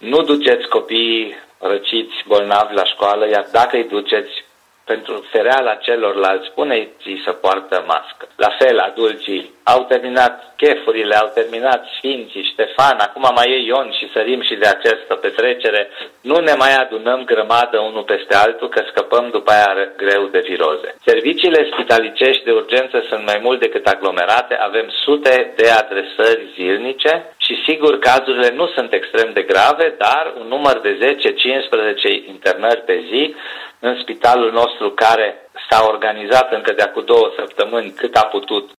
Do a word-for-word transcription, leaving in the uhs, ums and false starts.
nu duceți copiii răciți, bolnavi la școală, iar dacă îi duceți, pentru fereala celorlalți, spuneți-i să poartă mască. La fel, adulții au terminat chefurile, au terminat Sfinții, Ștefan, acum mai e Ion și sărim și de această petrecere. Nu ne mai adunăm grămadă unul peste altul, că scăpăm după aia greu de viroze. Serviciile spitalicești de urgență sunt mai mult decât aglomerate, avem sute de adresări zilnice și sigur cazurile nu sunt extrem de grave, dar un număr de zece cincisprezece internări pe zi în spitalul nostru, care s-a organizat încă de acum două săptămâni cât a putut